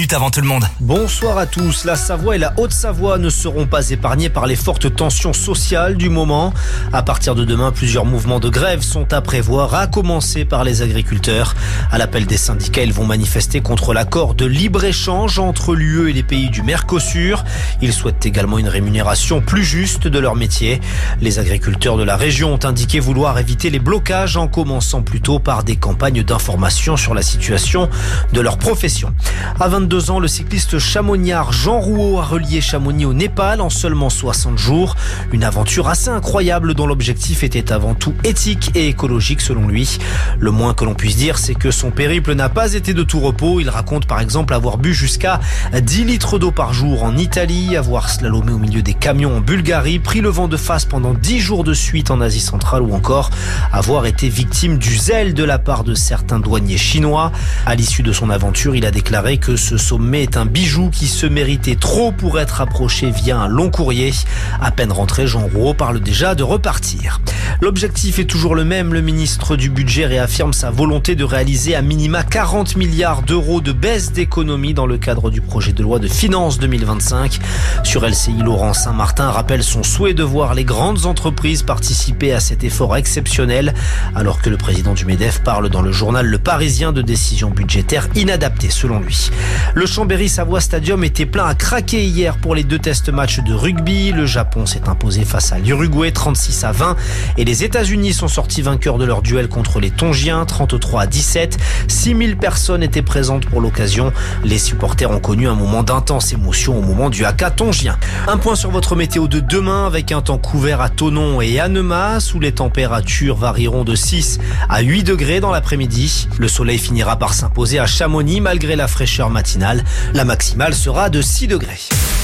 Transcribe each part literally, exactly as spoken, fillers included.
minutes avant tout le monde. Bonsoir à tous. La Savoie et la Haute-Savoie ne seront pas épargnés par les fortes tensions sociales du moment. À partir de demain, plusieurs mouvements de grève sont à prévoir, à commencer par les agriculteurs. À l'appel des syndicats, ils vont manifester contre l'accord de libre-échange entre l'U E et les pays du Mercosur. Ils souhaitent également une rémunération plus juste de leur métier. Les agriculteurs de la région ont indiqué vouloir éviter les blocages en commençant plutôt par des campagnes d'information sur la situation de leur profession. À vingt-deux ans, le cycliste chamonniard Jean Rouault a relié Chamonix au Népal en seulement soixante jours. Une aventure assez incroyable dont l'objectif était avant tout éthique et écologique selon lui. Le moins que l'on puisse dire, c'est que son périple n'a pas été de tout repos. Il raconte par exemple avoir bu jusqu'à dix litres d'eau par jour en Italie, avoir slalomé au milieu des camions en Bulgarie, pris le vent de face pendant dix jours de suite en Asie centrale ou encore avoir été victime du zèle de la part de certains douaniers chinois. À l'issue de son aventure, il a déclaré que ce sommet est un bijou qui se méritait trop pour être approché via un long courrier. À peine rentré, Jean Rouault parle déjà de repartir. L'objectif est toujours le même. Le ministre du Budget réaffirme sa volonté de réaliser à minima quarante milliards d'euros de baisse d'économie dans le cadre du projet de loi de finances deux mille vingt-cinq. Sur L C I, Laurent Saint-Martin rappelle son souhait de voir les grandes entreprises participer à cet effort exceptionnel, alors que le président du MEDEF parle dans le journal Le Parisien de décisions budgétaires inadaptées selon lui. Le Chambéry-Savoie Stadium était plein à craquer hier pour les deux test matchs de rugby. Le Japon s'est imposé face à l'Uruguay trente-six à vingt et les États-Unis sont sortis vainqueurs de leur duel contre les Tongiens trente-trois à dix-sept. six mille personnes étaient présentes pour l'occasion. Les supporters ont connu un moment d'intense émotion au moment du haka tongien. Un point sur votre météo de demain avec un temps couvert à Thonon et Annemasse où les températures varieront de six à huit degrés dans l'après-midi. Le soleil finira par s'imposer à Chamonix malgré la fraîcheur matinale. La maximale sera de six degrés.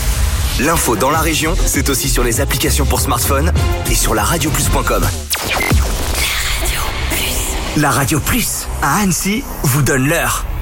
L'info dans la région, c'est aussi sur les applications pour smartphone et sur la radio plus point com. La Radio Plus, à Annecy, vous donne l'heure.